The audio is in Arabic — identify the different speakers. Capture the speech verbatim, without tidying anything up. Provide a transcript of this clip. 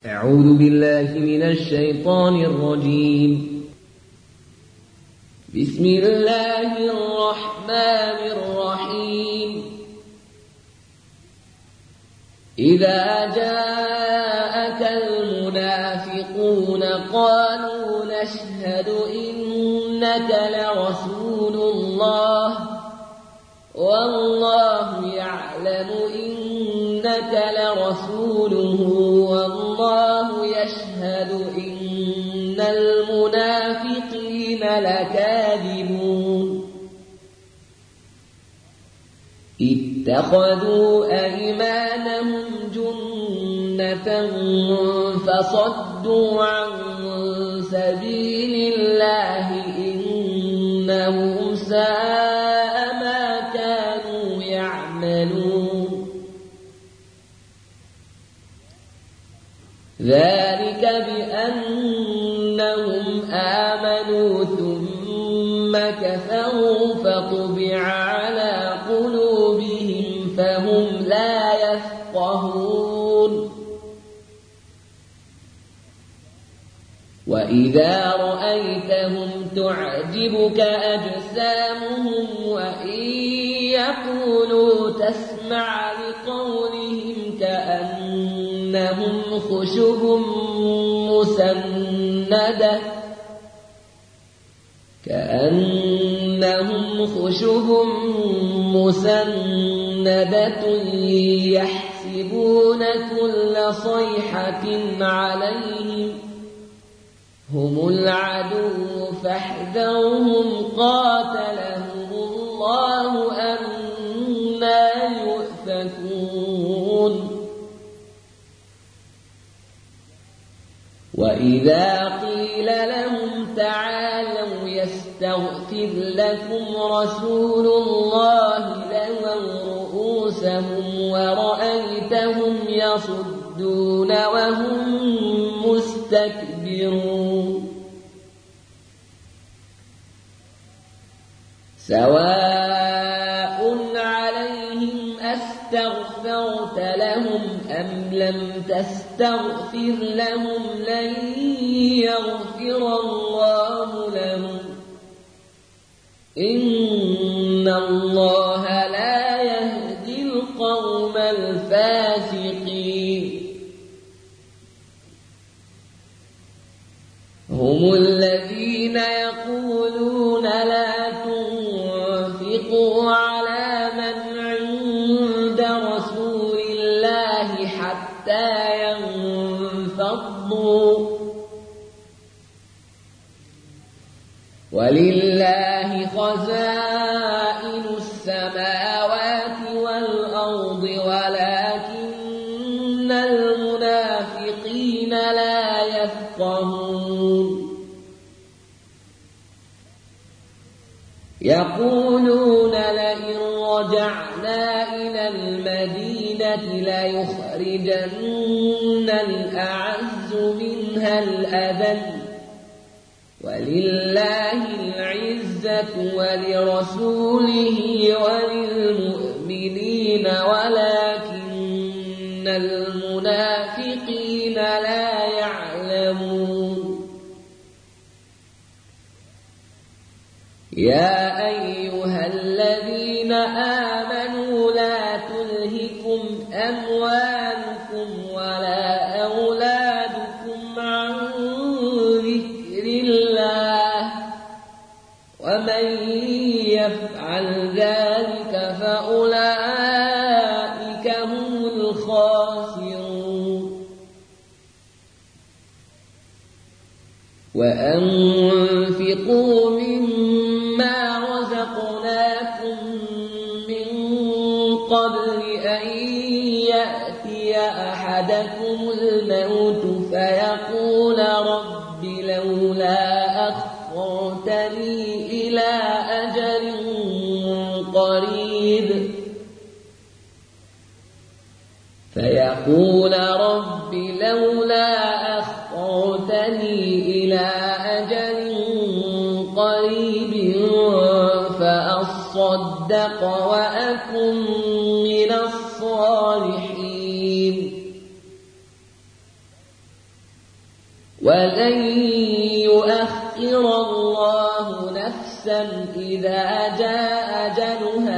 Speaker 1: أعوذ بالله من الشيطان الرجيم. بسم الله الرحمن الرحيم. إذا جاءك المنافقون قالوا نشهد إنك لرسول الله والله يعلم إنك لرسوله والله يشهد إن المنافقين لكاذبون. اتخذوا أيمانهم جنة فصدوا عن سبيل الله إنهم ساء ما كانوا يعملون. ذلك بأنهم آمنوا ثم كفروا فطبع على قلوبهم فهم لا يفقهون. وإذا رأيتهم تعجبك أجسامهم وإن يقولوا تسمع لقولهم كأنهم خشب مسندة كأنهم خشب مسندة يحسبون كل صيحة عليهم هم العدو فاحذرهم قاتلهم الله أنى يؤفكون. وإذا قيل لهم تعالوا يستغفر لكم رسول الله لووا رؤوسهم ورأيتهم يصدون وهم مستكبرون. سواء عليهم أستغفرت لهم أم لم تستغفر لهم لن يغفر الله لهم إن الله لا يهدي القوم الفاسقين. هم الذين يقولون لا تنفقوا على من عند رسول الله حتى ينفضوا ولله خزائن السماوات والأرض ولكن المنافقين لا يفقهون. يقولون لئن رجعنا إلى المدينة ليخرجن الأعز منها الأذل ولله العزة ولرسوله وللمؤمنين ولكن المنافقين لا يعلمون. يا أيها الذين آمنوا لا تلهكم أموالكم ولا أولادكم عن ذكر الله ومن يفعل ذلك فأولئك هم الخاسرون. وأنفقوا مما رزقناكم من قبل أن يأتي أحدكم الموت فيقول رب لولا أخرتني إلى أجل قريب فيقول رب لولا أخرتني إلى أجل قريب فأصدق وأكن من الصالحين. ولن يؤخر الله نفسا إذا جاء أجلها